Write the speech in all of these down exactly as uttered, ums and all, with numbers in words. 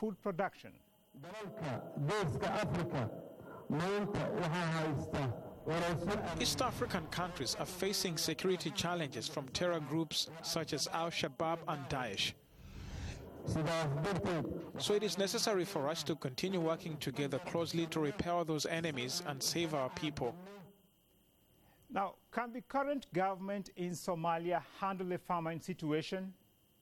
food production. East African countries are facing security challenges from terror groups such as Al-Shabaab and Daesh. So it is necessary for us to continue working together closely to repel those enemies and save our people. Now, can the current government in Somalia handle the famine situation?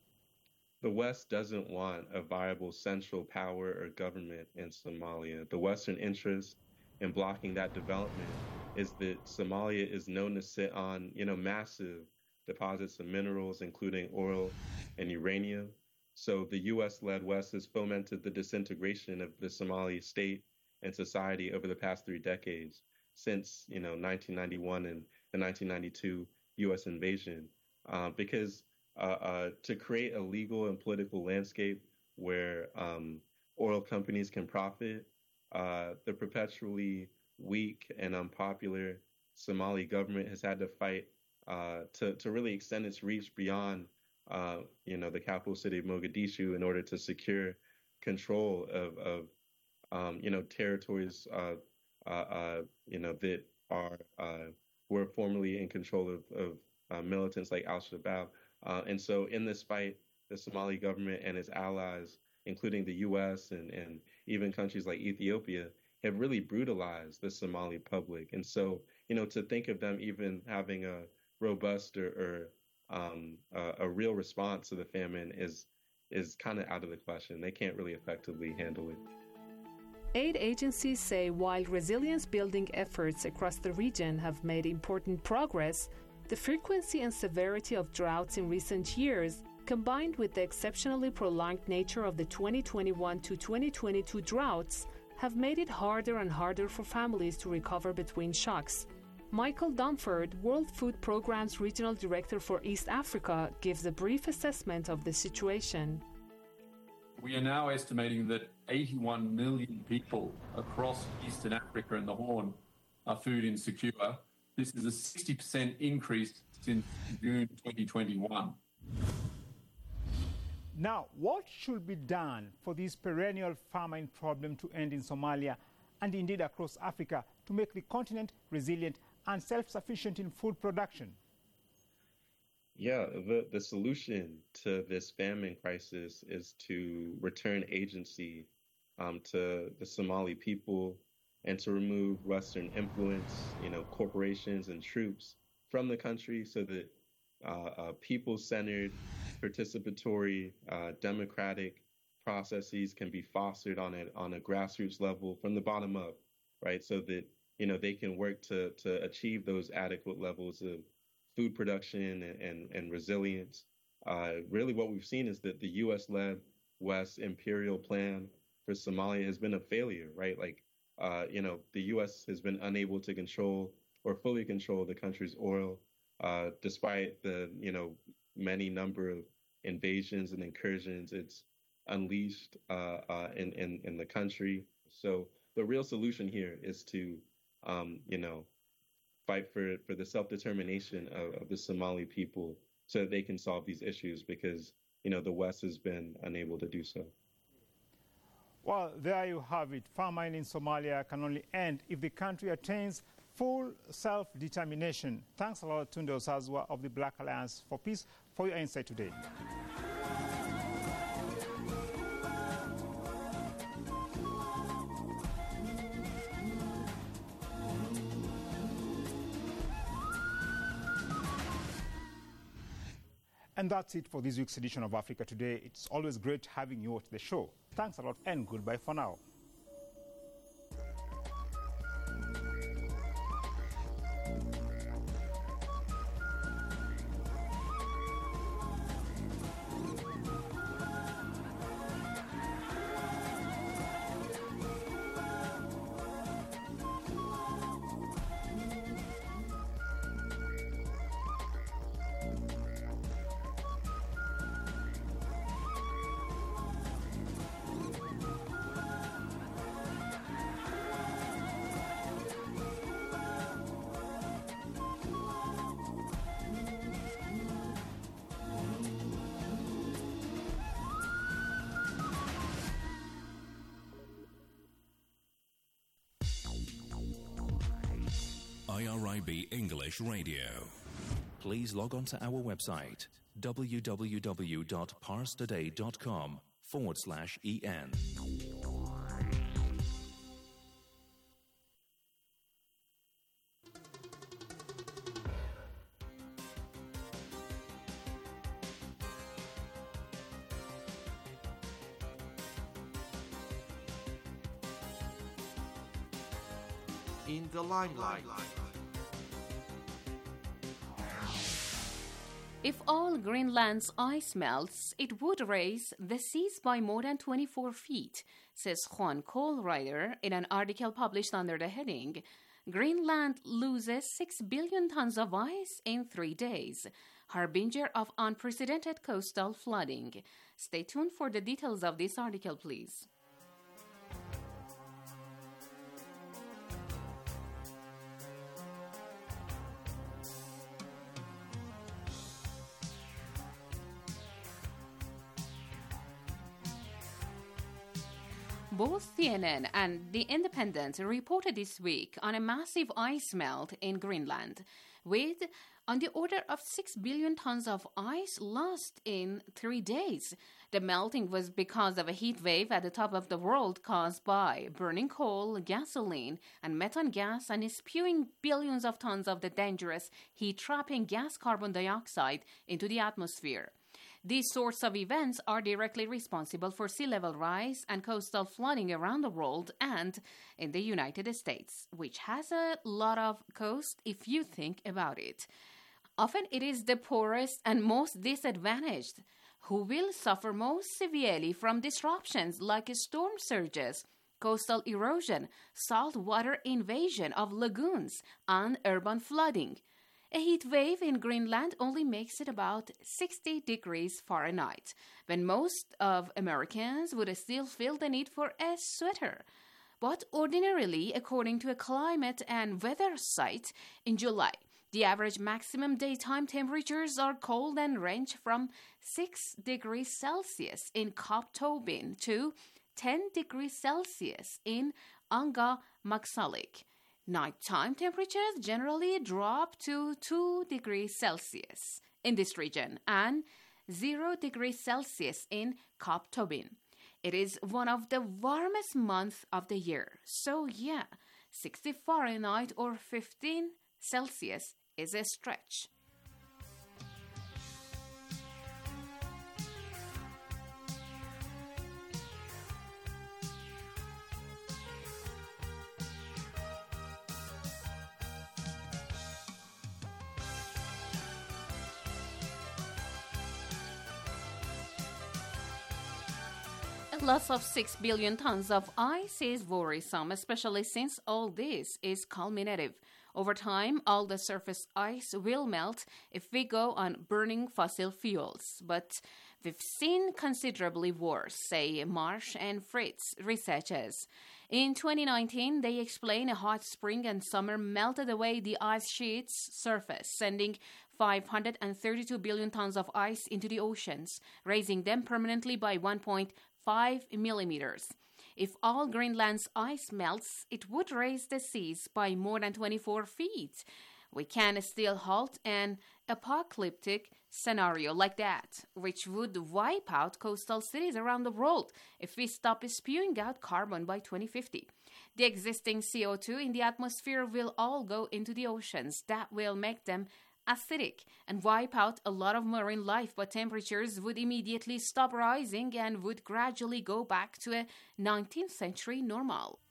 The West doesn't want a viable central power or government in Somalia. The Western interest in blocking that development is that Somalia is known to sit on, you know, massive deposits of minerals, including oil and uranium. So the U S-led West has fomented the disintegration of the Somali state and society over the past three decades, since, you know, nineteen ninety-one and the nineteen ninety-two U S invasion, uh, because uh, uh, to create a legal and political landscape where um, oil companies can profit, uh, the perpetually weak and unpopular Somali government has had to fight uh, to, to really extend its reach beyond, uh, you know, the capital city of Mogadishu in order to secure control of, of um, you know, territories, uh, uh, uh, you know, that are uh, were formerly in control of, of uh, militants like Al-Shabaab. Uh, and so in this fight, the Somali government and its allies, including the U S and, and even countries like Ethiopia, have really brutalized the Somali public. And so, you know, to think of them even having a robust or, or um, a, a real response to the famine is is kind of out of the question. They can't really effectively handle it. Aid agencies say while resilience-building efforts across the region have made important progress, the frequency and severity of droughts in recent years, combined with the exceptionally prolonged nature of the twenty twenty-one to twenty twenty-two droughts, have made it harder and harder for families to recover between shocks. Michael Dunford, World Food Programme's Regional Director for East Africa, gives a brief assessment of the situation. We are now estimating that eighty-one million people across Eastern Africa and the Horn are food insecure. This is a sixty percent increase since June twenty twenty-one. Now, what should be done for this perennial famine problem to end in Somalia and indeed across Africa to make the continent resilient and self-sufficient in food production? Yeah, the, the solution to this famine crisis is to return agency um, to the Somali people and to remove Western influence, you know, corporations and troops from the country so that uh, uh, people-centered, participatory, uh, democratic processes can be fostered on a, on a grassroots level from the bottom up, right? So that, you know, they can work to, to achieve those adequate levels of food production and, and, and resilience. Uh, really what we've seen is that the U S-led West imperial plan for Somalia has been a failure, right? Like, uh, you know, the U S has been unable to control or fully control the country's oil, uh, despite the, you know, many number of invasions and incursions it's unleashed uh, uh, in, in, in the country. So the real solution here is to, um, you know, fight for, for the self-determination of, of the Somali people so that they can solve these issues because, you know, the West has been unable to do so. Well, there you have it. Famine in Somalia can only end if the country attains full self-determination. Thanks a lot, Tunde Osazwa of the Black Alliance for Peace, for your insight today. And that's it for this week's edition of Africa Today. It's always great having you at the show. Thanks a lot and goodbye for now. I R I B English Radio. Please log on to our website, www.parstoday.com forward slash en. In the limelight. If all Greenland's ice melts, it would raise the seas by more than twenty-four feet, says Juan Kohlreiter in an article published under the heading, Greenland loses six billion tons of ice in three days, harbinger of unprecedented coastal flooding. Stay tuned for the details of this article, please. Both C N N and The Independent reported this week on a massive ice melt in Greenland, with on the order of six billion tons of ice lost in three days. The melting was because of a heat wave at the top of the world caused by burning coal, gasoline, and methane gas, and is spewing billions of tons of the dangerous heat-trapping gas carbon dioxide into the atmosphere. These sorts of events are directly responsible for sea level rise and coastal flooding around the world and in the United States, which has a lot of coast if you think about it. Often it is the poorest and most disadvantaged who will suffer most severely from disruptions like storm surges, coastal erosion, saltwater invasion of lagoons, and urban flooding. A heat wave in Greenland only makes it about sixty degrees Fahrenheit, when most of Americans would still feel the need for a sweater. But ordinarily, according to a climate and weather site, in July, the average maximum daytime temperatures are cold and range from six degrees Celsius in Kaptobin to ten degrees Celsius in Angamagsalik. Nighttime temperatures generally drop to two degrees Celsius in this region and zero degrees Celsius in Kaptobin. It is one of the warmest months of the year. So yeah, sixty Fahrenheit or fifteen Celsius is a stretch. Loss of six billion tons of ice is worrisome, especially since all this is cumulative. Over time, all the surface ice will melt if we go on burning fossil fuels. But we've seen considerably worse, say Marsh and Fritz researchers. In twenty nineteen, they explain a hot spring and summer melted away the ice sheet's surface, sending five hundred thirty-two billion tons of ice into the oceans, raising them permanently by one point five millimeters. If all Greenland's ice melts, it would raise the seas by more than twenty-four feet. We can still halt an apocalyptic scenario like that, which would wipe out coastal cities around the world if we stop spewing out carbon by twenty fifty. The existing C O two in the atmosphere will all go into the oceans. That will make them acidic and wipe out a lot of marine life, but temperatures would immediately stop rising and would gradually go back to a nineteenth century normal.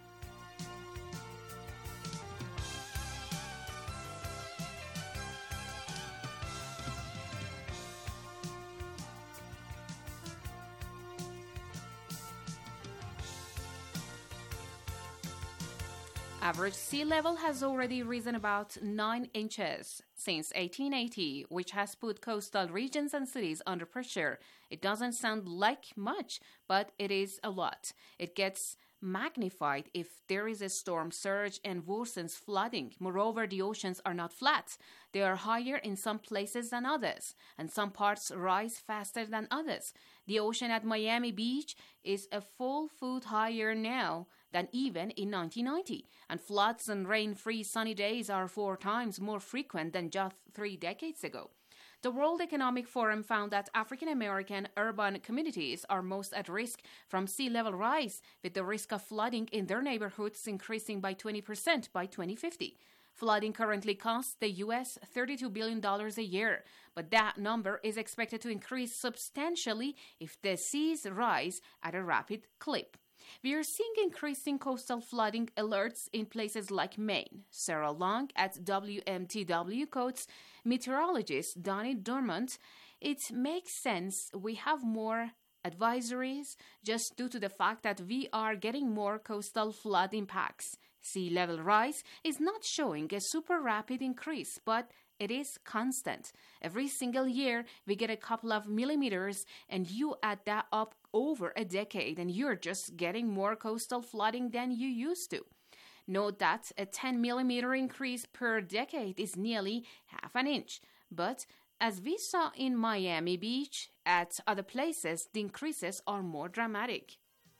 Average sea level has already risen about nine inches since eighteen eighty, which has put coastal regions and cities under pressure. It doesn't sound like much, but it is a lot. It gets magnified if there is a storm surge and worsens flooding. Moreover, the oceans are not flat. They are higher in some places than others, and some parts rise faster than others. The ocean at Miami Beach is a full foot higher now than even in nineteen ninety, and floods and rain-free sunny days are four times more frequent than just three decades ago. The World Economic Forum found that African American urban communities are most at risk from sea level rise, with the risk of flooding in their neighborhoods increasing by twenty percent by twenty fifty. Flooding currently costs the U S thirty-two billion dollars a year, but that number is expected to increase substantially if the seas rise at a rapid clip. We are seeing increasing coastal flooding alerts in places like Maine. Sarah Long at W M T W quotes meteorologist Donnie Dormant, "It makes sense we have more advisories just due to the fact that we are getting more coastal flood impacts. Sea level rise is not showing a super rapid increase, but it is constant. Every single year, we get a couple of millimeters, and you add that up over a decade, and you're just getting more coastal flooding than you used to." Note that a ten millimeter increase per decade is nearly half an inch. But as we saw in Miami Beach, at other places, the increases are more dramatic.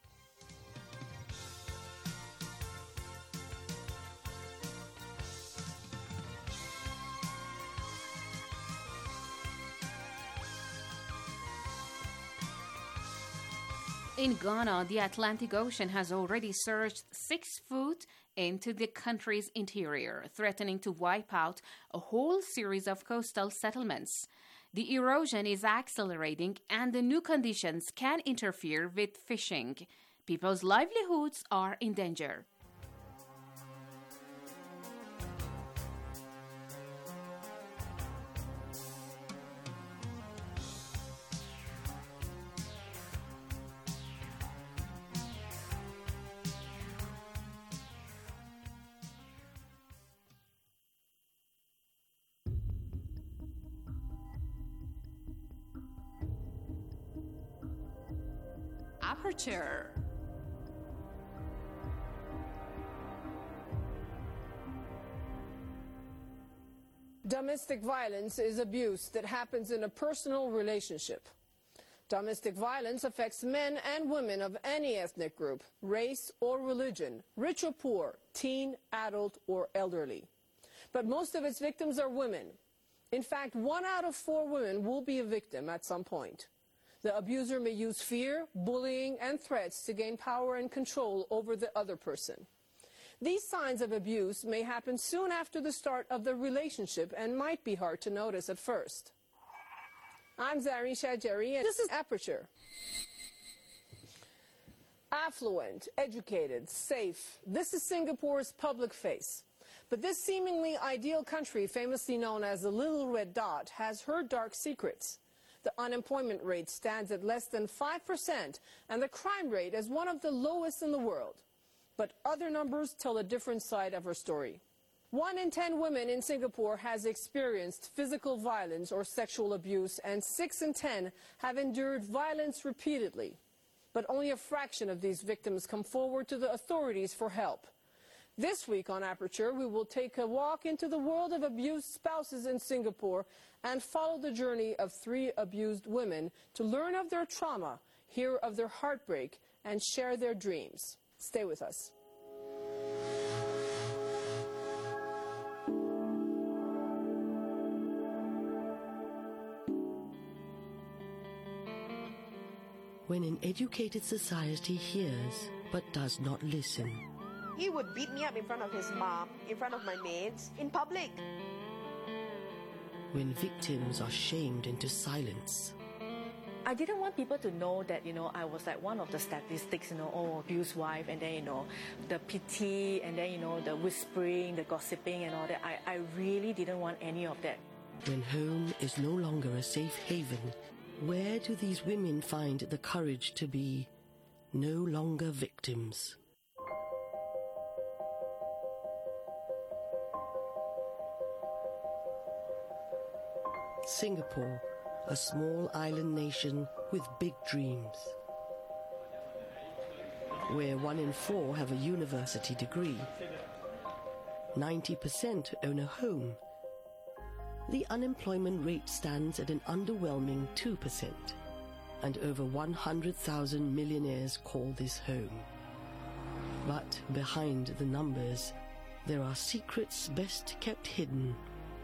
In Ghana, the Atlantic Ocean has already surged six foot into the country's interior, threatening to wipe out a whole series of coastal settlements. The erosion is accelerating, and the new conditions can interfere with fishing. People's livelihoods are in danger. Aperture. Domestic violence is abuse that happens in a personal relationship. Domestic violence affects men and women of any ethnic group, race or religion, rich or poor, teen, adult, or elderly. But most of its victims are women. In fact, one out of four women will be a victim at some point. The abuser may use fear, bullying, and threats to gain power and control over the other person. These signs of abuse may happen soon after the start of the relationship and might be hard to notice at first. I'm Zari Shajeri, and this is Aperture. Affluent, educated, safe. This is Singapore's public face. But this seemingly ideal country, famously known as the Little Red Dot, has her dark secrets. The unemployment rate stands at less than five percent, and the crime rate is one of the lowest in the world. But other numbers tell a different side of her story. One in ten women in Singapore has experienced physical violence or sexual abuse, and six in ten have endured violence repeatedly. But only a fraction of these victims come forward to the authorities for help. This week on Aperture, we will take a walk into the world of abused spouses in Singapore and follow the journey of three abused women to learn of their trauma, hear of their heartbreak, and share their dreams. Stay with us. When an educated society hears but does not listen. He would beat me up in front of his mom, in front of my maids, in public. When victims are shamed into silence. I didn't want people to know that, you know, I was like one of the statistics, you know, oh, abused wife, and then, you know, the pity, and then, you know, the whispering, the gossiping and all that. I, I really didn't want any of that. When home is no longer a safe haven, where do these women find the courage to be no longer victims? Singapore, a small island nation with big dreams, where one in four have a university degree, ninety percent own a home. The unemployment rate stands at an underwhelming two percent, and over one hundred thousand millionaires call this home. But behind the numbers, there are secrets best kept hidden.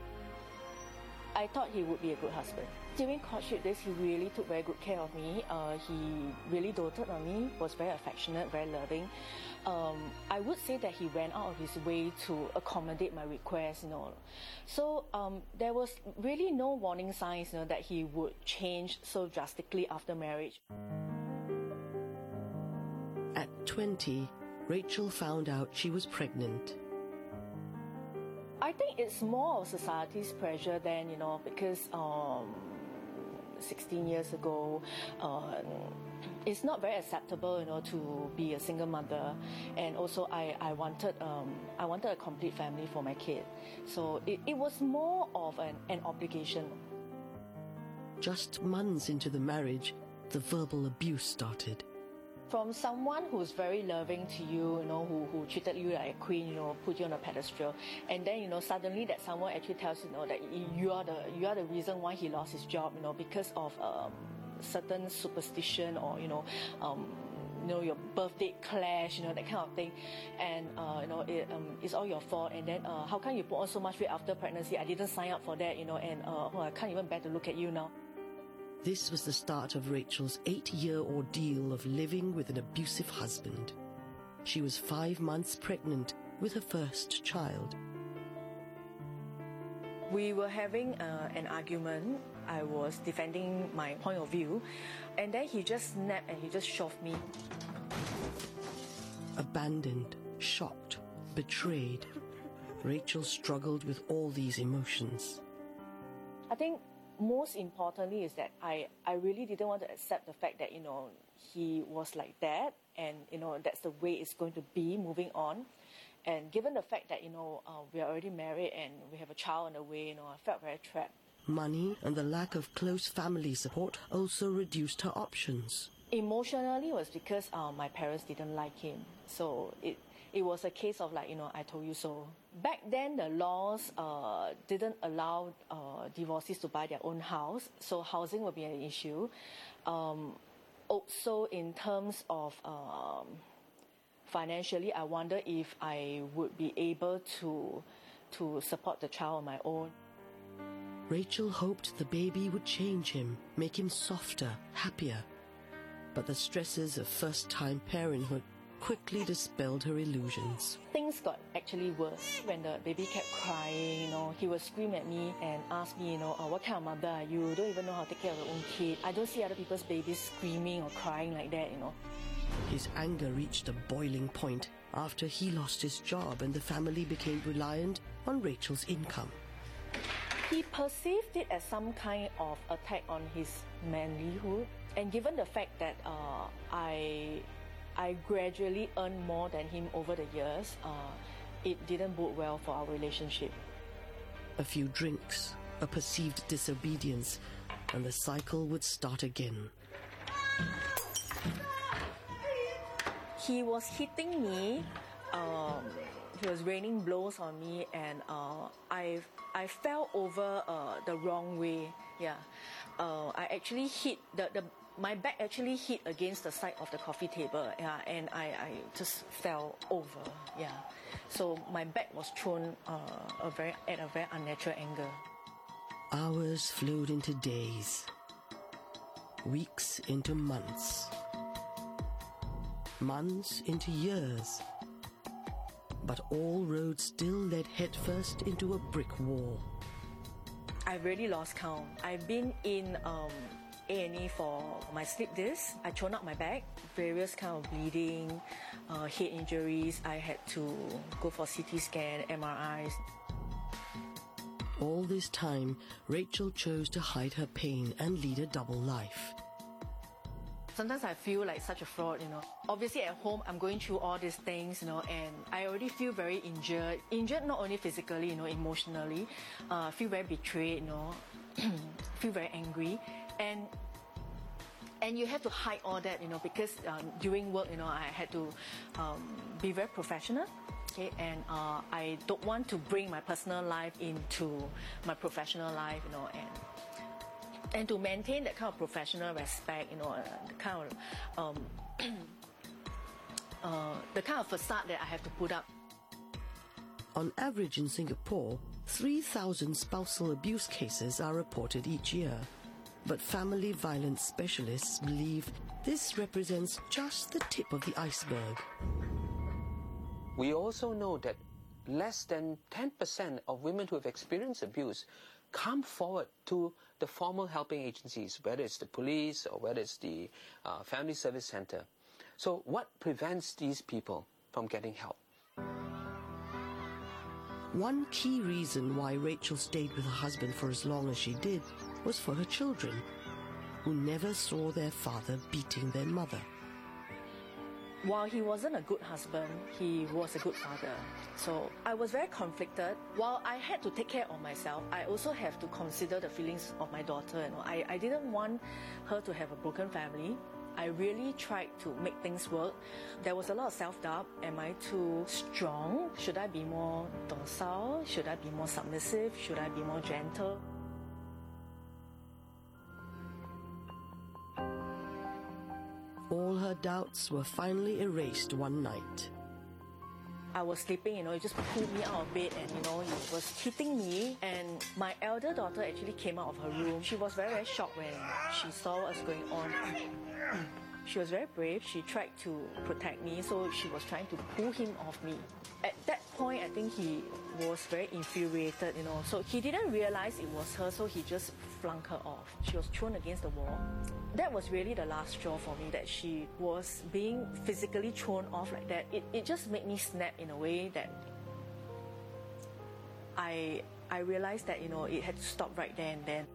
I thought he would be a good husband. During courtship days, he really took very good care of me. Uh, he really doted on me, was very affectionate, very loving. Um, I would say that he went out of his way to accommodate my requests, you know. So um, there was really no warning signs, you know, that he would change so drastically after marriage. At twenty, Rachel found out she was pregnant. I think it's more of society's pressure than, you know, because um, sixteen years ago, uh, it's not very acceptable, you know, to be a single mother. And also, I, I wanted um, I wanted a complete family for my kid. So it, it was more of an, an obligation. Just months into the marriage, the verbal abuse started. From someone who's very loving to you, you know, who, who treated you like a queen, you know, put you on a pedestal, and then, you know, suddenly that someone actually tells you, you know, that you are the you are the reason why he lost his job, you know, because of um, certain superstition or, you know, um, you know, your birth date clash, you know, that kind of thing, and uh, you know, it, um, it's all your fault. And then, uh, how come you put on so much weight after pregnancy? I didn't sign up for that, you know, and uh, oh, I can't even bear to look at you now. This was the start of Rachel's eight-year ordeal of living with an abusive husband. She was five months pregnant with her first child. We were having uh, an argument. I was defending my point of view, and then he just snapped and he just shoved me. Abandoned, shocked, betrayed, Rachel struggled with all these emotions. I think most importantly is that I, I really didn't want to accept the fact that, you know, he was like that, and, you know, that's the way it's going to be moving on. And given the fact that, you know, uh, we are already married and we have a child on the way, you know, I felt very trapped. Money and the lack of close family support also reduced her options. Emotionally, it was because uh, my parents didn't like him. So it, it was a case of like, you know, I told you so. Back then, the laws uh, didn't allow uh, divorcees to buy their own house, so housing would be an issue. Um, also, in terms of um, financially, I wonder if I would be able to, to support the child on my own. Rachel hoped the baby would change him, make him softer, happier. But the stresses of first-time parenthood quickly dispelled her illusions. Things got actually worse. When the baby kept crying, you know, he would scream at me and ask me, you know, oh, what kind of mother are you? Don't even know how to take care of your own kid. I don't see other people's babies screaming or crying like that, you know. His anger reached a boiling point after he lost his job and the family became reliant on Rachel's income. He perceived it as some kind of attack on his manlyhood. And given the fact that uh, I... I gradually earned more than him over the years, uh, it didn't bode well for our relationship. A few drinks, a perceived disobedience, and the cycle would start again. He was hitting me, um, he was raining blows on me, and uh, I, I fell over uh, the wrong way. Yeah, uh, I actually hit the... the My back actually hit against the side of the coffee table, yeah, and I, I just fell over, yeah. So my back was thrown uh, a very, at a very unnatural angle. Hours flowed into days, weeks into months, months into years. But all roads still led headfirst into a brick wall. I really lost count. I've been in... Um, A and E for my slip disc. I torn up my back, various kind of bleeding, uh, head injuries. I had to go for C T scan, M R Is. All this time, Rachel chose to hide her pain and lead a double life. Sometimes I feel like such a fraud, you know. Obviously at home, I'm going through all these things, you know, and I already feel very injured. Injured not only physically, you know, emotionally. Uh, feel very betrayed, you know. Feel very angry. And and you have to hide all that, you know, because um, during work, you know, I had to um, be very professional, okay, and uh, I don't want to bring my personal life into my professional life, you know, and and to maintain that kind of professional respect, you know, uh, the kind of um, uh, the kind of facade that I have to put up. On average in Singapore, three thousand spousal abuse cases are reported each year. But family violence specialists believe this represents just the tip of the iceberg. We also know that less than ten percent of women who have experienced abuse come forward to the formal helping agencies, whether it's the police or whether it's the uh, family service center. So what prevents these people from getting help? One key reason why Rachel stayed with her husband for as long as she did was for her children, who never saw their father beating their mother. While he wasn't a good husband, he was a good father. So I was very conflicted. While I had to take care of myself, I also have to consider the feelings of my daughter. You know, I, I didn't want her to have a broken family. I really tried to make things work. There was a lot of self-doubt. Am I too strong? Should I be more docile? Should I be more submissive? Should I be more gentle? All her doubts were finally erased one night. I was sleeping, you know, he just pulled me out of bed and, you know, he was hitting me. And my elder daughter actually came out of her room. She was very, very shocked when she saw what was going on. She was very brave. She tried to protect me, so she was trying to pull him off me. At that point, I think he was very infuriated, you know. So he didn't realize it was her, so he just flung her off. She was thrown against the wall. That was really the last straw for me, that she was being physically thrown off like that. It, it just made me snap in a way that I, I realized that, you know, it had to stop right there and then.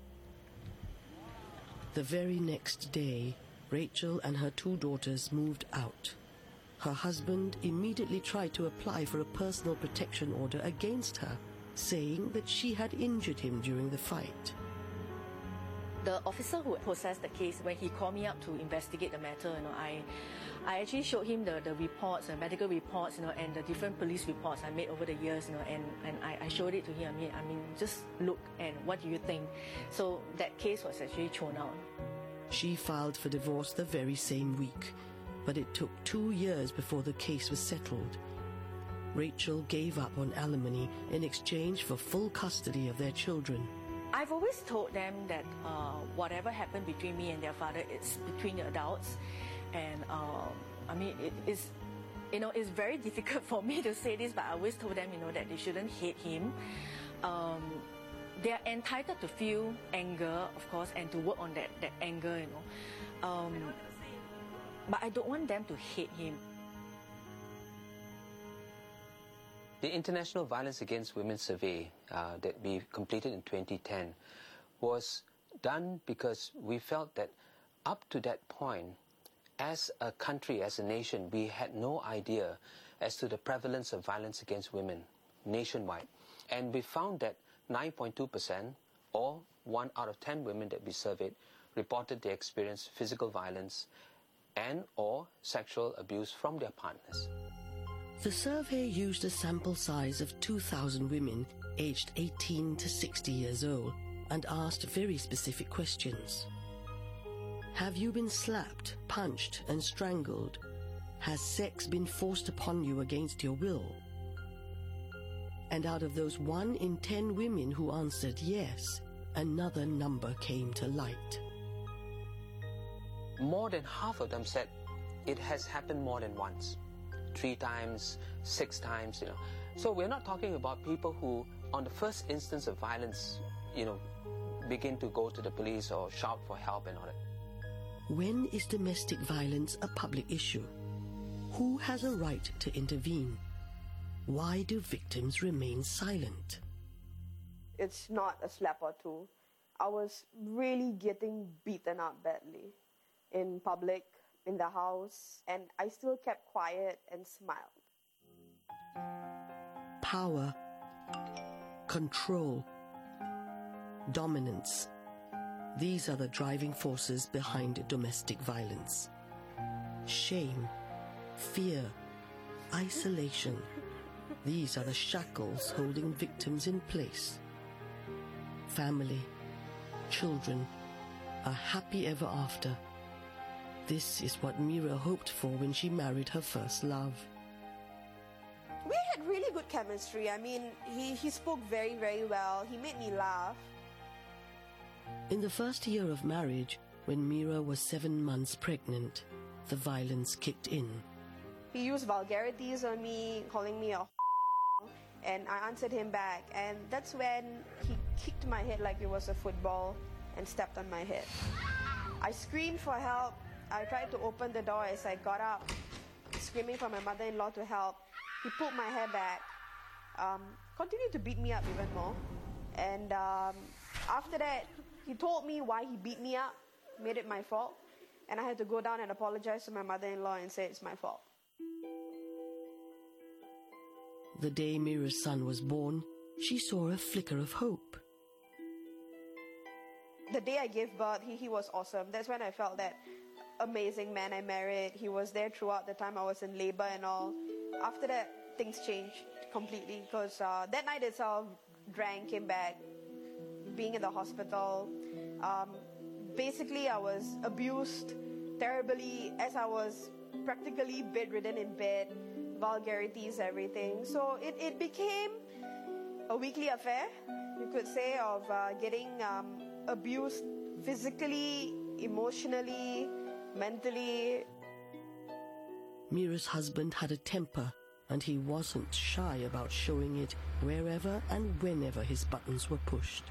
The very next day, Rachel and her two daughters moved out. Her husband immediately tried to apply for a personal protection order against her, saying that she had injured him during the fight. The officer who processed the case, when he called me up to investigate the matter, you know, I, I actually showed him the, the reports, the medical reports, you know, and the different police reports I made over the years, you know, and, and I, I showed it to him. I mean, I mean, just look and what do you think? So that case was actually thrown out. She filed for divorce the very same week, but it took two years before the case was settled. Rachel gave up on alimony in exchange for full custody of their children. I've always told them that uh, whatever happened between me and their father, it's between the adults. And uh, I mean, it is, you know, it's very difficult for me to say this, but I always told them, you know, that they shouldn't hate him. Um, they are entitled to feel anger, of course, and to work on that, that anger, you know. Um, but I don't want them to hate him. The International Violence Against Women survey uh, that we completed in twenty ten was done because we felt that up to that point, as a country, as a nation, we had no idea as to the prevalence of violence against women nationwide. And we found that nine point two percent, or one out of ten women that we surveyed, reported they experienced physical violence and or sexual abuse from their partners. The survey used a sample size of two thousand women aged eighteen to sixty years old and asked very specific questions. Have you been slapped, punched, and strangled? Has sex been forced upon you against your will? And out of those one in ten women who answered yes, another number came to light. More than half of them said it has happened more than once. Three times, six times, you know. So we're not talking about people who, on the first instance of violence, you know, begin to go to the police or shout for help and all that. When is domestic violence a public issue? Who has a right to intervene? Why do victims remain silent? It's not a slap or two. I was really getting beaten up badly in public, in the house, and I still kept quiet and smiled. Power, control, dominance. These are the driving forces behind domestic violence. Shame, fear, isolation. These are the shackles holding victims in place. Family, children, a happy ever after. This is what Meera hoped for when she married her first love. We had really good chemistry. I mean, he, he spoke very, very well. He made me laugh. In the first year of marriage, when Meera was seven months pregnant, the violence kicked in. He used vulgarities on me, calling me a and I answered him back. And that's when he kicked my head like it was a football and stepped on my head. I screamed for help. I tried to open the door as I got up, screaming for my mother-in-law to help. He pulled my hair back, um, continued to beat me up even more. And um, after that, he told me why he beat me up, made it my fault. And I had to go down and apologize to my mother-in-law and say it's my fault. The day Meera's son was born, she saw a flicker of hope. The day I gave birth, he, he was awesome. That's when I felt that amazing man I married. He was there throughout the time I was in labor and all. After that, things changed completely because uh, that night itself, drank, came back, being in the hospital. Um, basically, I was abused terribly as I was practically bedridden in bed, vulgarities, everything. So it, it became a weekly affair, you could say, of uh, getting um, abused physically, emotionally, mentally. Meera's husband had a temper, and he wasn't shy about showing it wherever and whenever his buttons were pushed.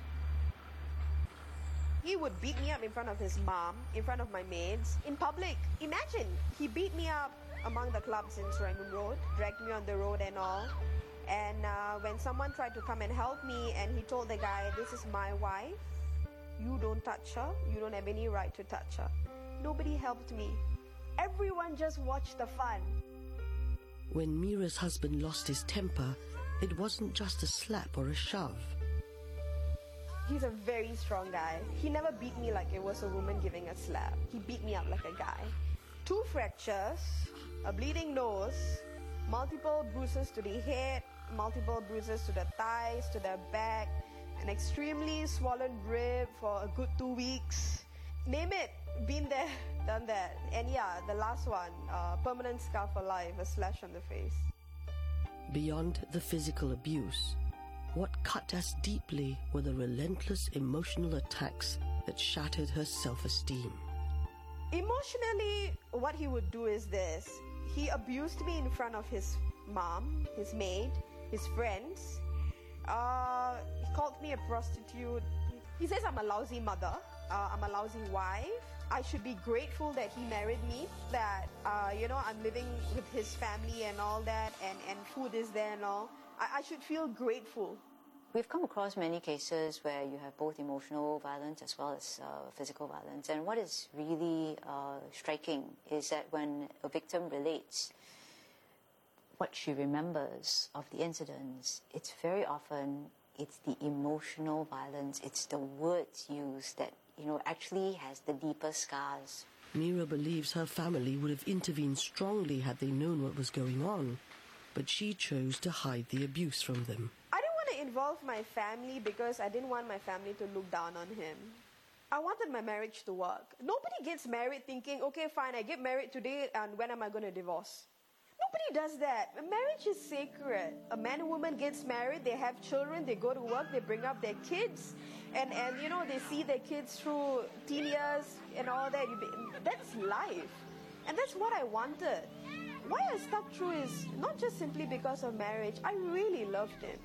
He would beat me up in front of his mom, in front of my maids, in public. Imagine, he beat me up among the clubs in Serangoon Road, dragged me on the road and all. And uh, when someone tried to come and help me, and he told the guy, this is my wife, you don't touch her, you don't have any right to touch her. Nobody helped me. Everyone just watched the fun. When Meera's husband lost his temper, it wasn't just a slap or a shove. He's a very strong guy. He never beat me like it was a woman giving a slap. He beat me up like a guy. Two fractures, a bleeding nose, multiple bruises to the head, multiple bruises to the thighs, to the back, an extremely swollen rib for a good two weeks. Name it, been there, done that. And yeah, the last one, uh, permanent scar for life, a slash on the face. Beyond the physical abuse, what cut us deeply were the relentless emotional attacks that shattered her self-esteem. Emotionally, what he would do is this. He abused me in front of his mom, his maid, his friends. Uh, he called me a prostitute. He says I'm a lousy mother. Uh, I'm a lousy wife. I should be grateful that he married me, that, uh, you know, I'm living with his family and all that, and, and food is there and all. I, I should feel grateful. We've come across many cases where you have both emotional violence as well as uh, physical violence. And what is really uh, striking is that when a victim relates what she remembers of the incidents, it's very often, it's the emotional violence, it's the words used that, you know, actually has the deeper scars. Meera believes her family would have intervened strongly had they known what was going on, but she chose to hide the abuse from them. I didn't want to involve my family because I didn't want my family to look down on him. I wanted my marriage to work. Nobody gets married thinking, okay, fine, I get married today, and when am I going to divorce? Nobody does that. Marriage is sacred. A man and woman gets married, they have children, they go to work, they bring up their kids, and, and you know, they see their kids through teen years and all that. That's life. And that's what I wanted. Why I stuck through is not just simply because of marriage. I really loved him.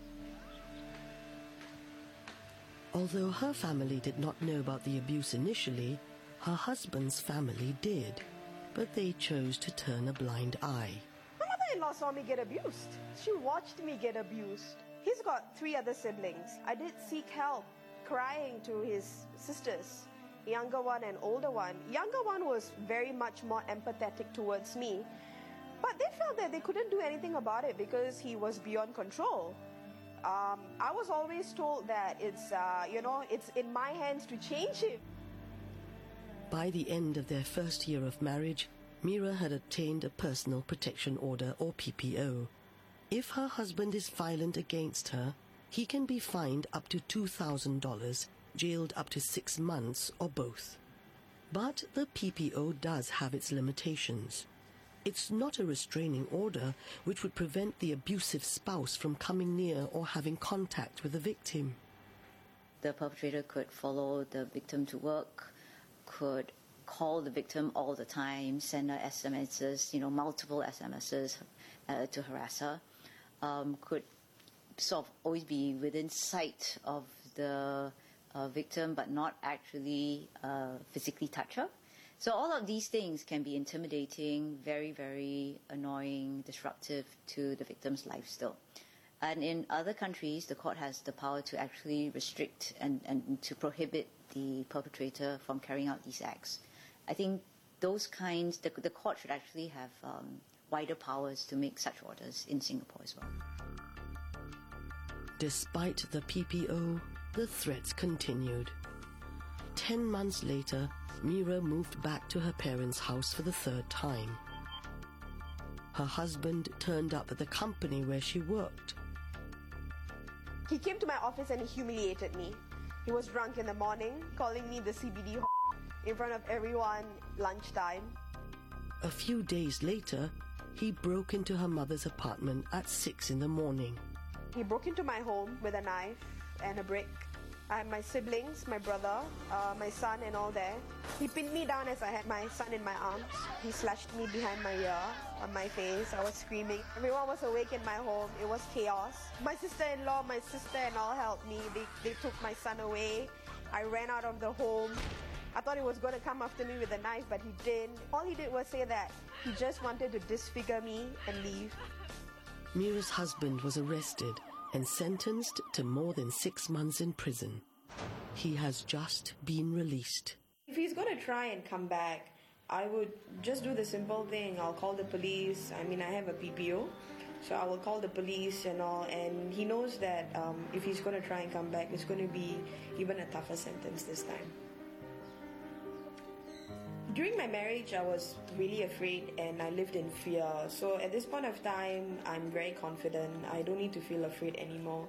Although her family did not know about the abuse initially, her husband's family did. But they chose to turn a blind eye. My mother-in-law saw me get abused. She watched me get abused. He's got three other siblings. I did seek help, crying to his sisters, younger one and older one. Younger one was very much more empathetic towards me. But they felt that they couldn't do anything about it because he was beyond control. Um, I was always told that it's, uh, you know, it's in my hands to change him. By the end of their first year of marriage, Meera had obtained a personal protection order, or P P O. If her husband is violent against her, he can be fined up to two thousand dollars, jailed up to six months, or both. But the P P O does have its limitations. It's not a restraining order which would prevent the abusive spouse from coming near or having contact with the victim. The perpetrator could follow the victim to work, could call the victim all the time, send her S M Ses, you know, multiple S M Ses uh, to harass her, um, could sort of always be within sight of the uh, victim but not actually uh, physically touch her. So all of these things can be intimidating, very, very annoying, disruptive to the victim's life still. And in other countries, the court has the power to actually restrict and, and to prohibit the perpetrator from carrying out these acts. I think those kinds, the, the court should actually have um, wider powers to make such orders in Singapore as well. Despite the P P O, the threats continued. Ten months later, Mira moved back to her parents' house for the third time. Her husband turned up at the company where she worked. He came to my office and he humiliated me. He was drunk in the morning, calling me the C B D in front of everyone lunchtime. A few days later, he broke into her mother's apartment at six in the morning. He broke into my home with a knife and a brick. I had my siblings, my brother, uh, my son and all there. He pinned me down as I had my son in my arms. He slashed me behind my ear, on my face. I was screaming. Everyone was awake in my home. It was chaos. My sister-in-law, my sister and all helped me. They, they took my son away. I ran out of the home. I thought he was going to come after me with a knife, but he didn't. All he did was say that he just wanted to disfigure me and leave. Mira's husband was arrested and sentenced to more than six months in prison. He has just been released. If he's going to try and come back, I would just do the simple thing. I'll call the police. I mean, I have a P P O, so I will call the police and all. And he knows that um, if he's going to try and come back, it's going to be even a tougher sentence this time. During my marriage, I was really afraid and I lived in fear. So at this point of time, I'm very confident. I don't need to feel afraid anymore.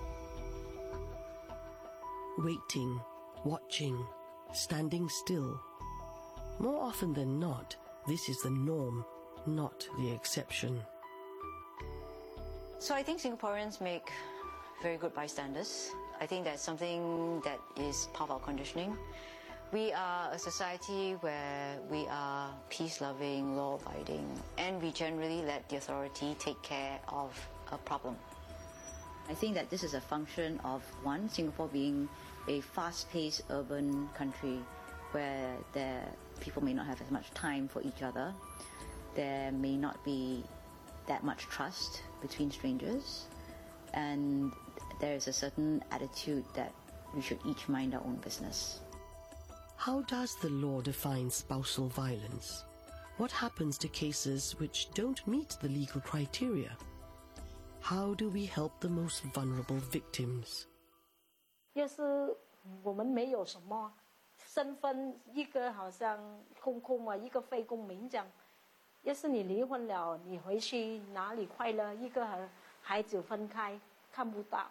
Waiting, watching, standing still. More often than not, this is the norm, not the exception. So I think Singaporeans make very good bystanders. I think that's something that is part of our conditioning. We are a society where we are peace-loving, law-abiding, and we generally let the authority take care of a problem. I think that this is a function of, one, Singapore being a fast-paced urban country where there, people may not have as much time for each other. There may not be that much trust between strangers, and there is a certain attitude that we should each mind our own business. How does the law define spousal violence? What happens to cases which don't meet the legal criteria? How do we help the most vulnerable victims? 要是我们没有什么身份，一个好像公公啊，一个非公民这样。要是你离婚了，你回去哪里快乐？一个和孩子分开，看不到。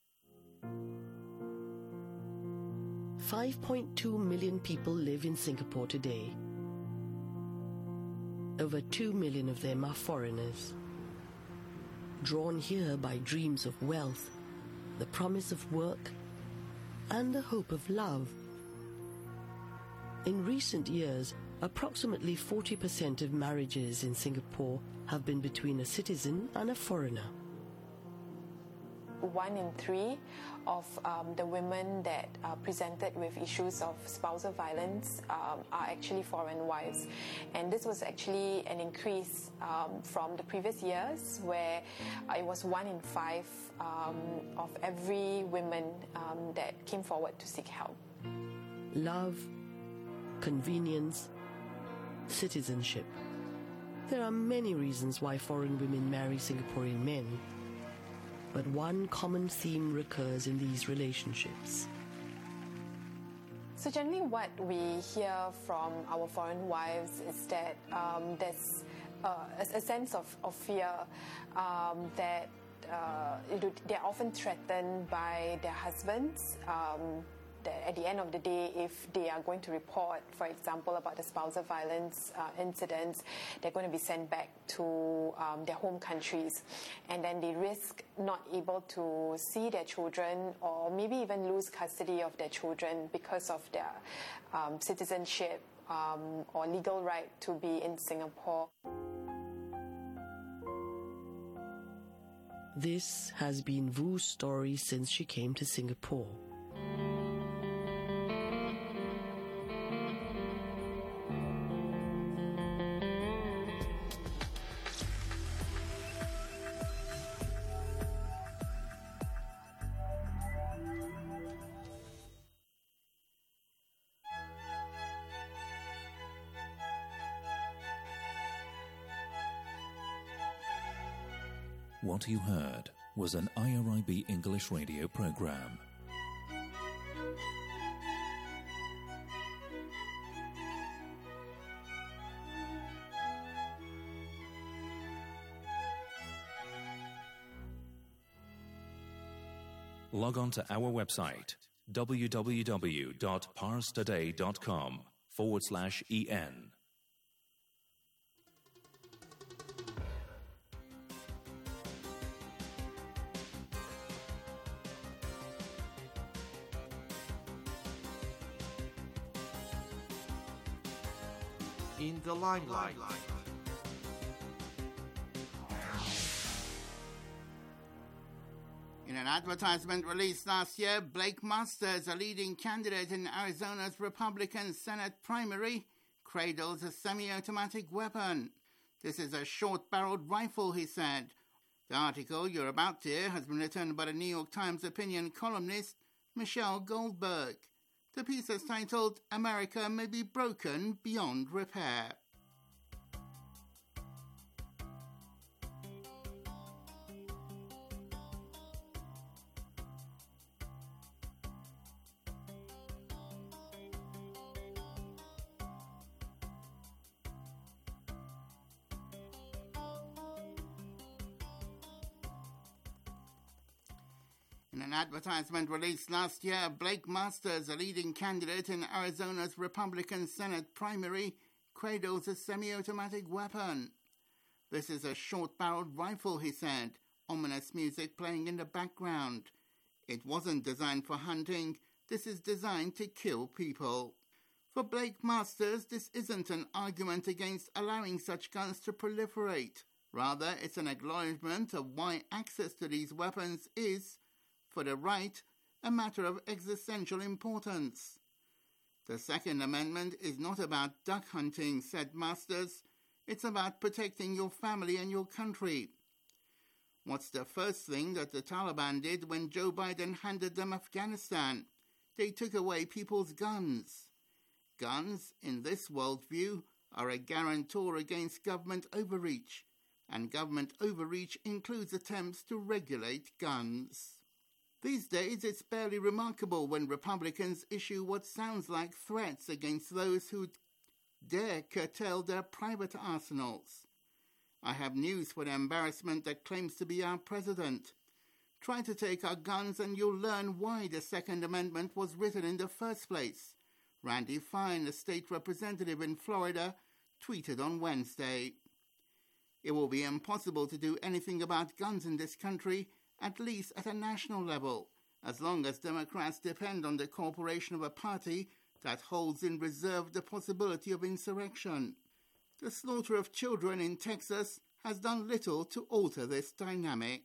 five point two million people live in Singapore today. Over two million of them are foreigners. Drawn here by dreams of wealth, the promise of work, and the hope of love. In recent years, approximately forty percent of marriages in Singapore have been between a citizen and a foreigner. One in three of um, the women that are presented with issues of spousal violence um, are actually foreign wives. And this was actually an increase um, from the previous years, where uh, it was one in five um, of every woman um, that came forward to seek help. Love, convenience, citizenship. There are many reasons why foreign women marry Singaporean men. But one common theme recurs in these relationships. So generally what we hear from our foreign wives is that um, there's uh, a, a sense of, of fear, um, that uh, they're often threatened by their husbands, um, that at the end of the day, if they are going to report, for example, about the spousal violence uh, incidents, they're going to be sent back to um, their home countries. And then they risk not able to see their children or maybe even lose custody of their children because of their um, citizenship um, or legal right to be in Singapore. This has been Vu's story since she came to Singapore. What you heard was an I R I B English radio program. Log on to our website, www.parstoday.com forward slash en. In the limelight. In an advertisement released last year, Blake Masters, a leading candidate in Arizona's Republican Senate primary, cradles a semi-automatic weapon. This is a short-barreled rifle, he said. The article you're about to hear has been written by the New York Times opinion columnist Michelle Goldberg. The piece is titled, America May Be Broken Beyond Repair. In an advertisement released last year, Blake Masters, a leading candidate in Arizona's Republican Senate primary, cradles a semi-automatic weapon. This is a short-barreled rifle, he said, ominous music playing in the background. It wasn't designed for hunting. This is designed to kill people. For Blake Masters, this isn't an argument against allowing such guns to proliferate. Rather, it's an acknowledgement of why access to these weapons is, for the right, a matter of existential importance. The Second Amendment is not about duck hunting, said Masters. It's about protecting your family and your country. What's the first thing that the Taliban did when Joe Biden handed them Afghanistan? They took away people's guns. Guns, in this worldview, are a guarantor against government overreach, and government overreach includes attempts to regulate guns. These days, it's barely remarkable when Republicans issue what sounds like threats against those who dare curtail their private arsenals. I have news for the embarrassment that claims to be our president. Try to take our guns and you'll learn why the Second Amendment was written in the first place, Randy Fine, a state representative in Florida, tweeted on Wednesday. It will be impossible to do anything about guns in this country, at least at a national level, as long as Democrats depend on the corporation of a party that holds in reserve the possibility of insurrection. The slaughter of children in Texas has done little to alter this dynamic.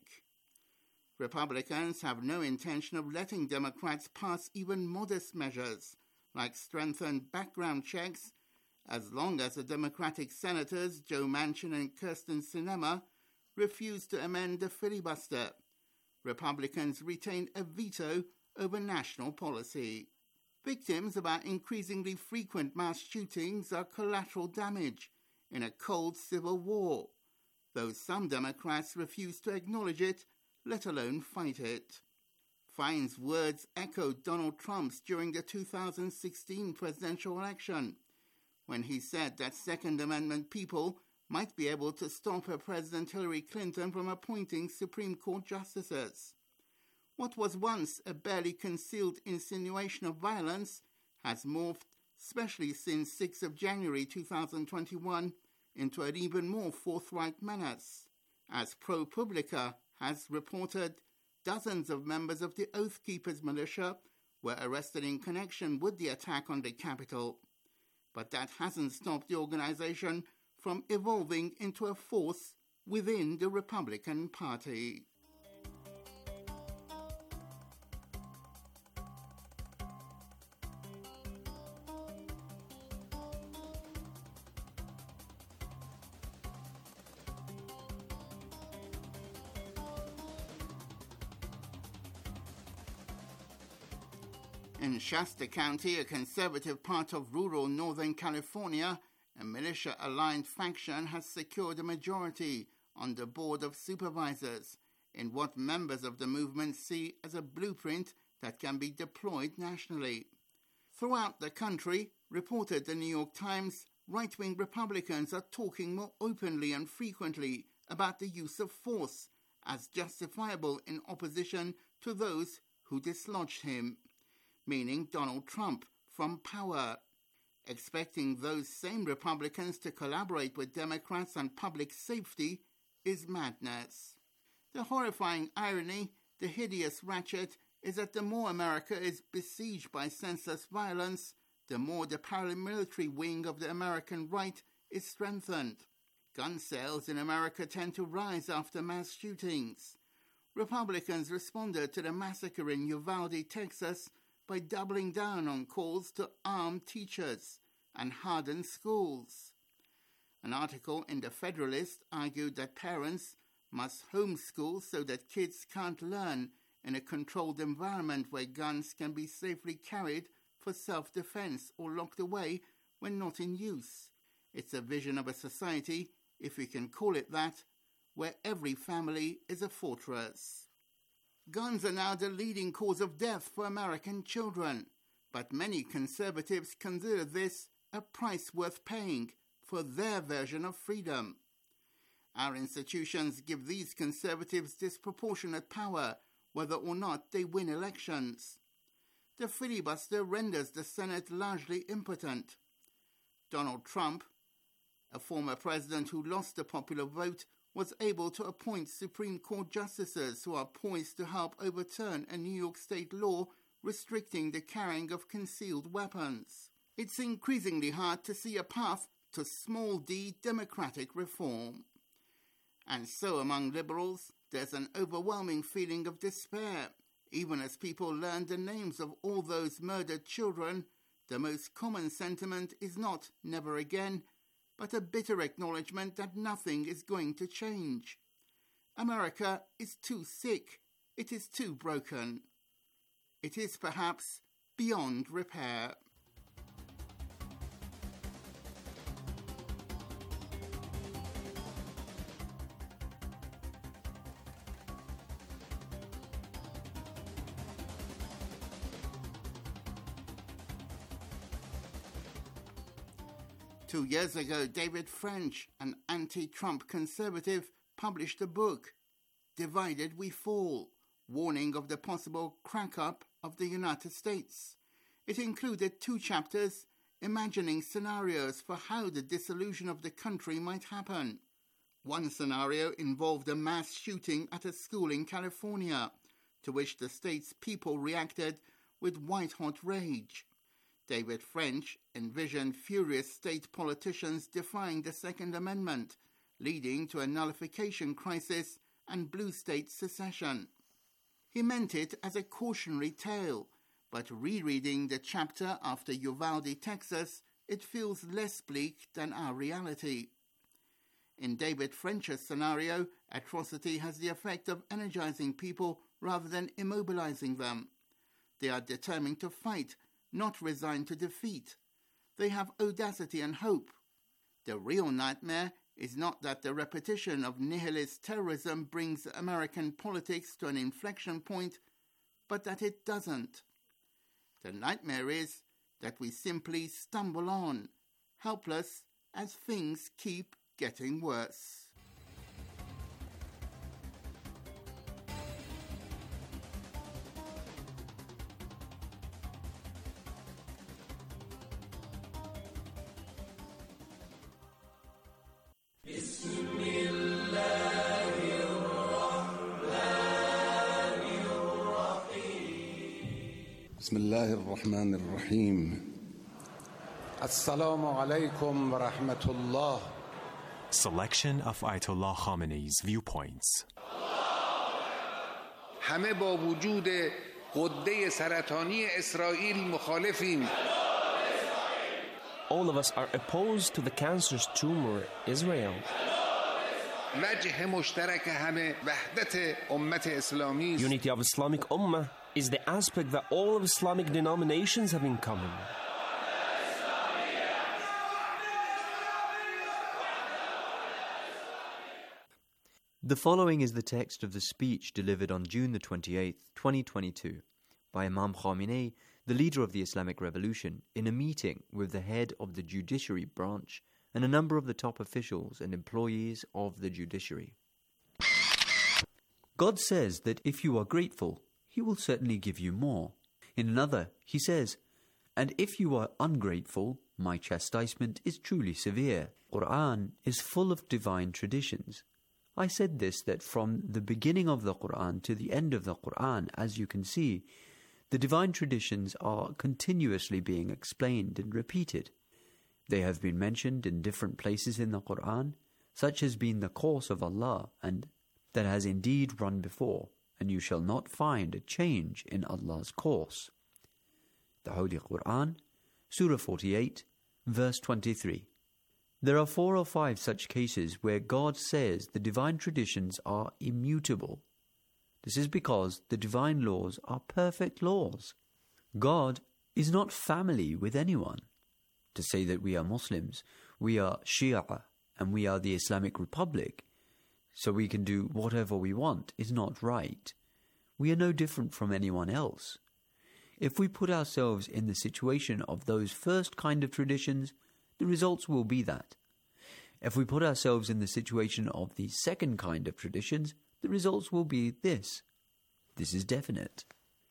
Republicans have no intention of letting Democrats pass even modest measures, like strengthened background checks, as long as the Democratic senators Joe Manchin and Kyrsten Sinema refuse to amend the filibuster. Republicans retain a veto over national policy. Victims of our increasingly frequent mass shootings are collateral damage in a cold civil war, though some Democrats refuse to acknowledge it, let alone fight it. Fine's words echoed Donald Trump's during the two thousand sixteen presidential election, when he said that Second Amendment people might be able to stop her President Hillary Clinton from appointing Supreme Court justices. What was once a barely concealed insinuation of violence has morphed, especially since sixth of January two thousand twenty-one, into an even more forthright menace. As ProPublica has reported, dozens of members of the Oath Keepers militia were arrested in connection with the attack on the Capitol. But that hasn't stopped the organization from evolving into a force within the Republican Party. In Shasta County, a conservative part of rural Northern California, a militia-aligned faction has secured a majority on the Board of Supervisors in what members of the movement see as a blueprint that can be deployed nationally. Throughout the country, reported the New York Times, right-wing Republicans are talking more openly and frequently about the use of force as justifiable in opposition to those who dislodged him, meaning Donald Trump, from power. Expecting those same Republicans to collaborate with Democrats on public safety is madness. The horrifying irony, the hideous ratchet, is that the more America is besieged by senseless violence, the more the paramilitary wing of the American right is strengthened. Gun sales in America tend to rise after mass shootings. Republicans responded to the massacre in Uvalde, Texas, by doubling down on calls to arm teachers and harden schools. An article in The Federalist argued that parents must homeschool so that kids can't learn in a controlled environment where guns can be safely carried for self-defense or locked away when not in use. It's a vision of a society, if we can call it that, where every family is a fortress. Guns are now the leading cause of death for American children, but many conservatives consider this a price worth paying for their version of freedom. Our institutions give these conservatives disproportionate power, whether or not they win elections. The filibuster renders the Senate largely impotent. Donald Trump, a former president who lost the popular vote, was able to appoint Supreme Court justices who are poised to help overturn a New York state law restricting the carrying of concealed weapons. It's increasingly hard to see a path to small d democratic reform. And so among liberals, there's an overwhelming feeling of despair. Even as people learn the names of all those murdered children, the most common sentiment is not never again, but a bitter acknowledgement that nothing is going to change. America is too sick. It is too broken. It is perhaps beyond repair. Two years ago, David French, an anti-Trump conservative, published a book, Divided We Fall, warning of the possible crack-up of the United States. It included two chapters imagining scenarios for how the dissolution of the country might happen. One scenario involved a mass shooting at a school in California, to which the state's people reacted with white-hot rage. David French envisioned furious state politicians defying the Second Amendment, leading to a nullification crisis and blue state secession. He meant it as a cautionary tale, but rereading the chapter after Uvalde, Texas, it feels less bleak than our reality. In David French's scenario, atrocity has the effect of energizing people rather than immobilizing them. They are determined to fight, not resigned to defeat. They have audacity and hope. The real nightmare is not that the repetition of nihilist terrorism brings American politics to an inflection point, but that it doesn't. The nightmare is that we simply stumble on, helpless as things keep getting worse. بسم الله الرحمن الرحيم السلام عليكم ورحمة الله. Selection of Ayatollah Khamenei's viewpoints. همه با وجود غده سرطانی اسرائیل مخالفیم. All of us are opposed to the cancerous tumor Israel. وجه مشترک همه وحدت امت اسلامی. Unity of Islamic Ummah is the aspect that all of Islamic denominations have in common. The following is the text of the speech delivered on June the twenty-eighth, twenty twenty-two, by Imam Khamenei, the leader of the Islamic Revolution, in a meeting with the head of the judiciary branch and a number of the top officials and employees of the judiciary. God says that if you are grateful, He will certainly give you more. In another, He says, and if you are ungrateful, my chastisement is truly severe. Quran is full of divine traditions. I said this, that from the beginning of the Quran to the end of the Quran, as you can see, the divine traditions are continuously being explained and repeated. They have been mentioned in different places in the Quran. Such has been the course of Allah, and that has indeed run before, and you shall not find a change in Allah's course. The Holy Quran, Surah forty-eight, verse twenty-three. There are four or five such cases where God says the divine traditions are immutable. This is because the divine laws are perfect laws. God is not family with anyone. To say that we are Muslims, we are Shia, and we are the Islamic Republic, so we can do whatever we want, is not right. We are no different from anyone else. If we put ourselves in the situation of those first kind of traditions, the results will be that. If we put ourselves in the situation of the second kind of traditions, the results will be this. This is definite.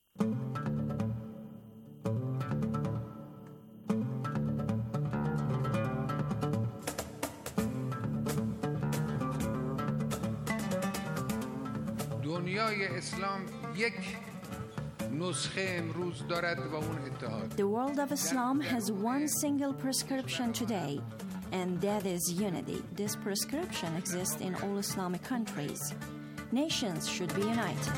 دنیای اسلام یک نسخه امروز دارد و اون اتحاد. The world of Islam has one single prescription today, and that is unity. This prescription exists in all Islamic countries. Nations should be united.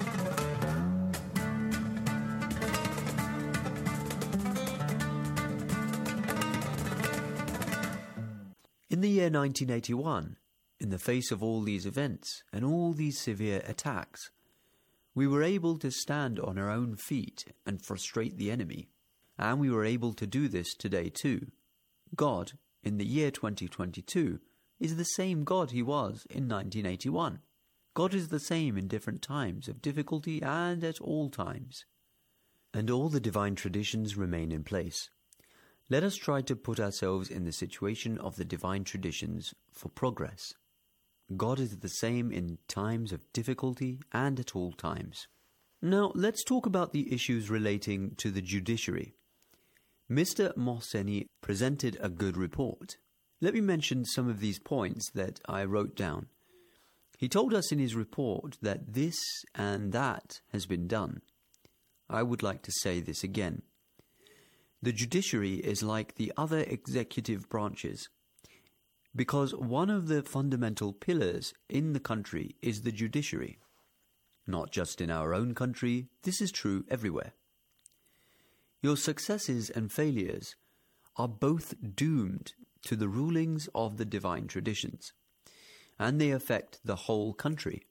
In the year nineteen eighty-one, in the face of all these events and all these severe attacks, we were able to stand on our own feet and frustrate the enemy. And we were able to do this today too. God, in the year twenty twenty-two, is the same God He was in nineteen eighty-one. God is the same in different times of difficulty and at all times. And all the divine traditions remain in place. Let us try to put ourselves in the situation of the divine traditions for progress. God is the same in times of difficulty and at all times. Now, let's talk about the issues relating to the judiciary. Mister Mohseni presented a good report. Let me mention some of these points that I wrote down. He told us in his report that this and that has been done. I would like to say this again. The judiciary is like the other executive branches, because one of the fundamental pillars in the country is the judiciary. Not just in our own country, this is true everywhere. Your successes and failures are both doomed to the rulings of the divine traditions, and they affect the whole country.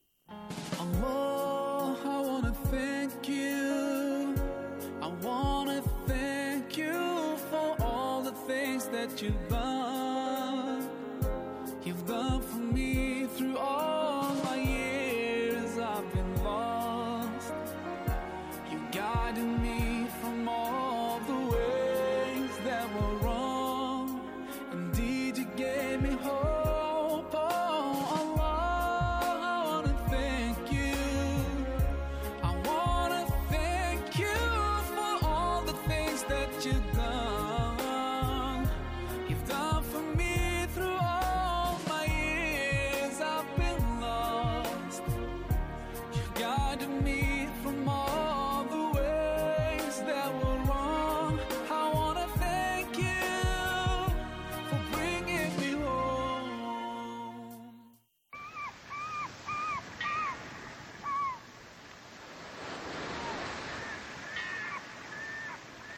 Allah, I want to thank you. I want to thank you for all the things that you've done. You've done for me through all my years I've been lost. You guided me from all the ways that were wrong. Indeed, you gave me hope. Oh, Allah, I want to thank you. I want to thank you for all the things that you've done. You've done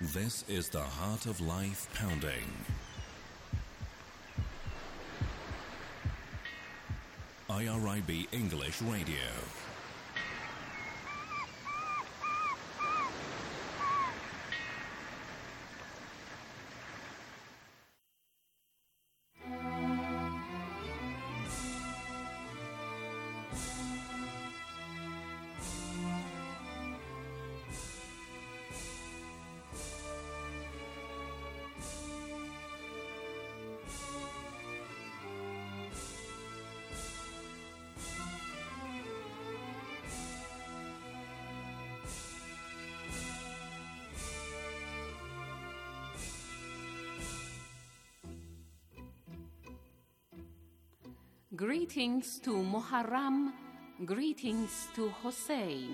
This is the Heart of Life Pounding. I R I B English Radio. Greetings to Muharram, greetings to Hussein.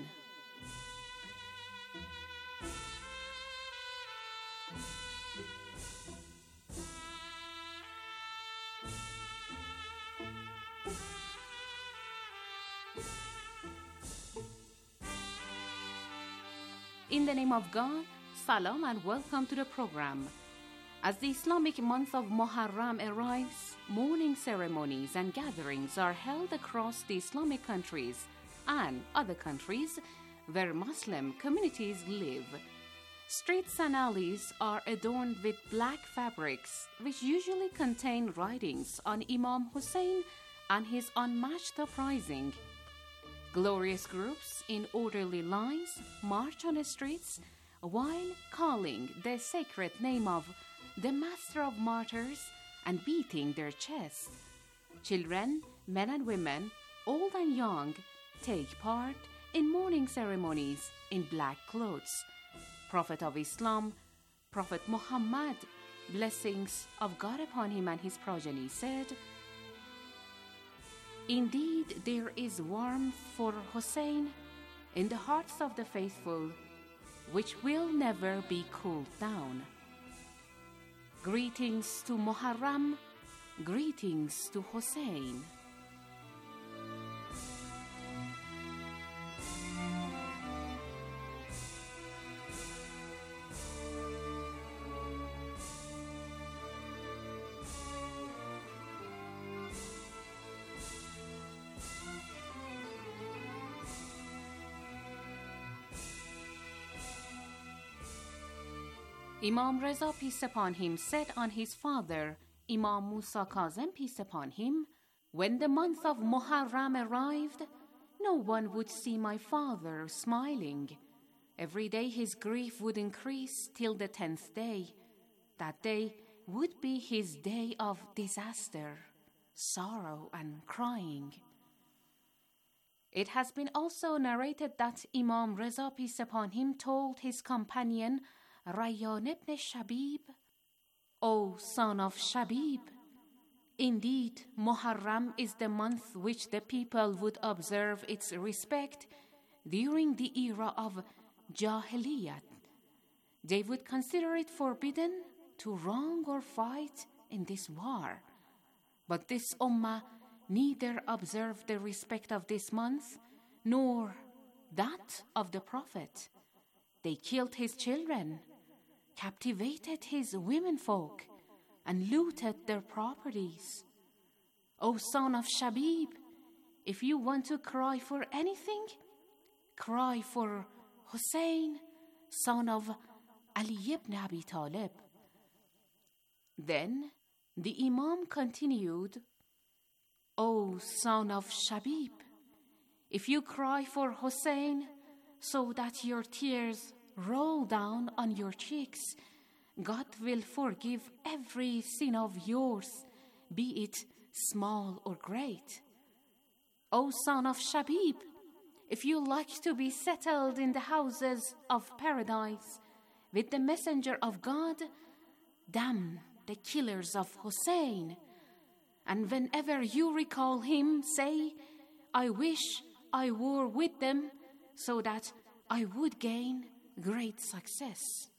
In the name of God, Salam and welcome to the program. As the Islamic month of Muharram arrives, mourning ceremonies and gatherings are held across the Islamic countries and other countries where Muslim communities live. Streets and alleys are adorned with black fabrics, which usually contain writings on Imam Hussein and his unmatched uprising. Glorious groups in orderly lines march on the streets while calling the sacred name of the Master of Martyrs and beating their chests. Children, men and women, old and young, take part in mourning ceremonies in black clothes. Prophet of Islam, Prophet Muhammad, blessings of God upon him and his progeny, said, "Indeed, there is warmth for Hussein in the hearts of the faithful, which will never be cooled down." Greetings to Muharram, greetings to Hussein. Imam Reza, peace upon him, said on his father, Imam Musa Kazem, peace upon him, "When the month of Muharram arrived, no one would see my father smiling. Every day his grief would increase till the tenth day. That day would be his day of disaster, sorrow, and crying." It has been also narrated that Imam Reza, peace upon him, told his companion Rayyan ibn Shabib, "O son of Shabib, indeed Muharram is the month which the people would observe its respect during the era of Jahiliyat. They would consider it forbidden to wrong or fight in this war. But this ummah neither observed the respect of this month nor that of the Prophet. They killed his children, captivated his womenfolk, and looted their properties. O son of Shabib, if you want to cry for anything, cry for Hussein, son of Ali ibn Abi Talib." Then the Imam continued, "O son of Shabib, if you cry for Hussein so that your tears roll down on your cheeks, God will forgive every sin of yours, be it small or great. O son of Shabib, if you like to be settled in the houses of paradise with the messenger of God, damn the killers of Hussein. And whenever you recall him, say, I wish I were with them so that I would gain great success."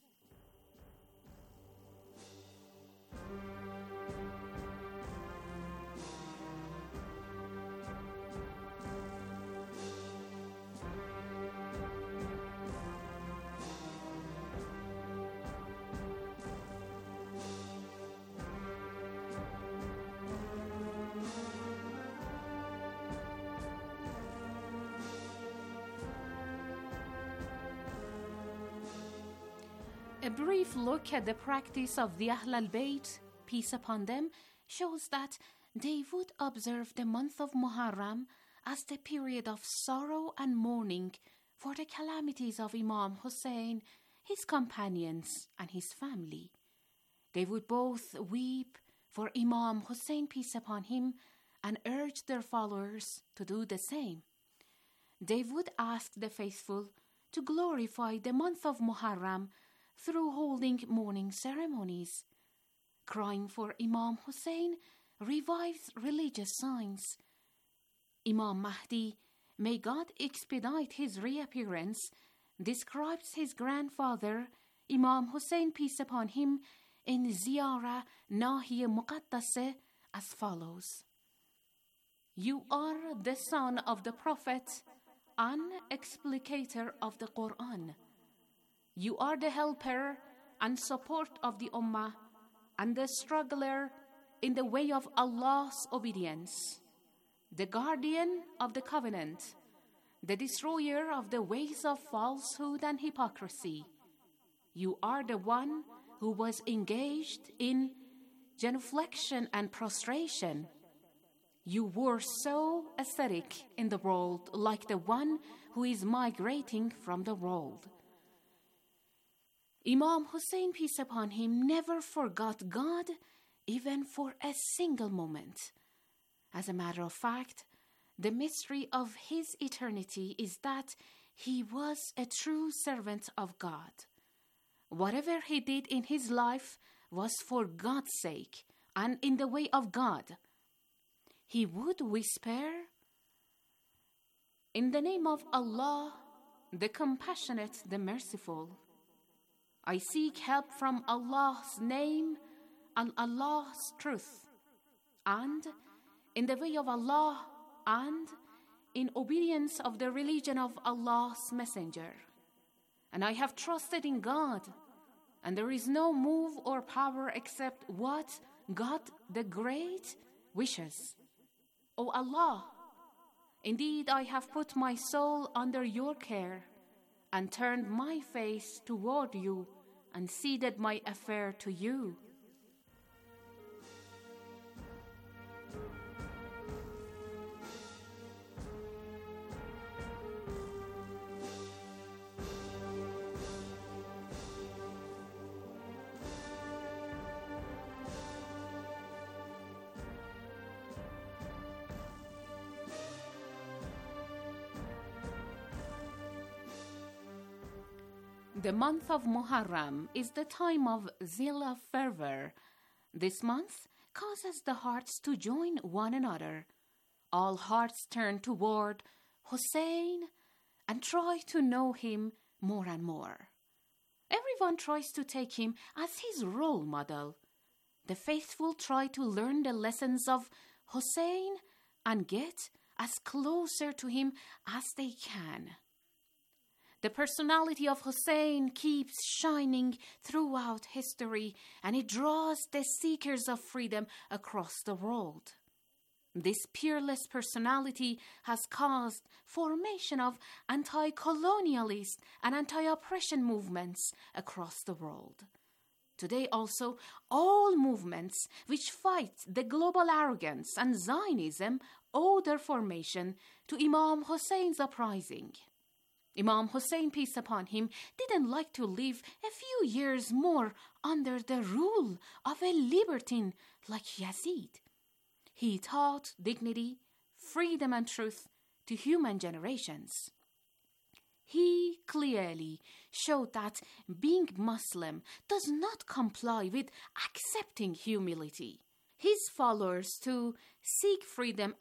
A brief look at the practice of the Ahl al-Bayt, peace upon them, shows that they would observe the month of Muharram as the period of sorrow and mourning for the calamities of Imam Hussein, his companions, and his family. They would both weep for Imam Hussein, peace upon him, and urge their followers to do the same. They would ask the faithful to glorify the month of Muharram through holding mourning ceremonies. Crying for Imam Hussein revives religious signs. Imam Mahdi, may God expedite his reappearance, describes his grandfather, Imam Hussein, peace upon him, in Ziyara Nahiya Muqaddasah as follows. You are the son of the Prophet and explicator of the Quran. You are the helper and support of the Ummah and the struggler in the way of Allah's obedience, the guardian of the covenant, the destroyer of the ways of falsehood and hypocrisy. You are the one who was engaged in genuflection and prostration. You were so ascetic in the world, like the one who is migrating from the world. Imam Hussein, peace upon him, never forgot God, even for a single moment. As a matter of fact, the mystery of his eternity is that he was a true servant of God. Whatever he did in his life was for God's sake and in the way of God. He would whisper, "In the name of Allah, the compassionate, the merciful, I seek help from Allah's name and Allah's truth, and in the way of Allah and in obedience of the religion of Allah's messenger. And I have trusted in God, and there is no move or power except what God the Great wishes. O Allah, indeed I have put my soul under your care and turned my face toward you and ceded my affair to you." The month of Muharram is the time of Zillah fervor. This month causes the hearts to join one another. All hearts turn toward Hussein and try to know him more and more. Everyone tries to take him as his role model. The faithful try to learn the lessons of Hussein and get as closer to him as they can. The personality of Hussein keeps shining throughout history, and it draws the seekers of freedom across the world. This peerless personality has caused formation of anti-colonialist and anti-oppression movements across the world. Today also, all movements which fight the global arrogance and Zionism owe their formation to Imam Hussein's uprising. Imam Hussein, peace upon him, didn't like to live a few years more under the rule of a libertine like Yazid. He taught dignity, freedom, and truth to human generations. He clearly showed that being Muslim does not comply with accepting humility. His followers to seek freedom